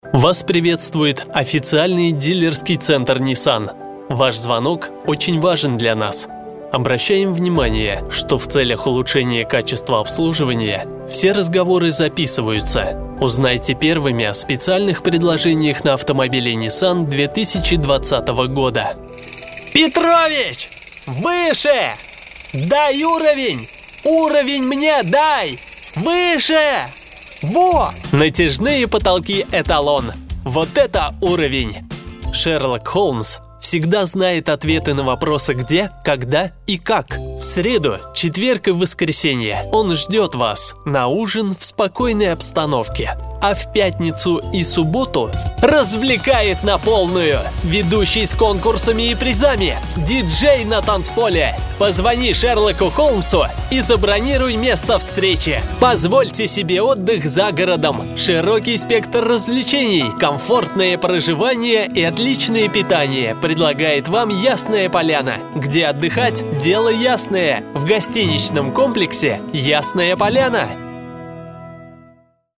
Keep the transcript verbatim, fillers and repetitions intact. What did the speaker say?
Вас приветствует официальный дилерский центр Nissan. Ваш звонок очень важен для нас. Обращаем внимание, что в целях улучшения качества обслуживания все разговоры записываются. Узнайте первыми о специальных предложениях на автомобили Nissan две тысячи двадцатого года. Петрович! Выше! Дай уровень! Уровень мне дай! Выше! Во! Натяжные потолки «Эталон». Вот это уровень! Шерлок Холмс всегда знает ответы на вопросы где, когда и как. В среду, четверг и воскресенье он ждет вас на ужин в спокойной обстановке. А в пятницу и субботу развлекает на полную. Ведущий с конкурсами и призами, диджей на танцполе. Позвони Шерлоку Холмсу и забронируй место встречи. Позвольте себе отдых за городом, широкий спектр развлечений, комфортное проживание и отличное питание предлагает вам Ясная Поляна, где отдыхать – дело ясное. В гостиничном комплексе «Ясная Поляна».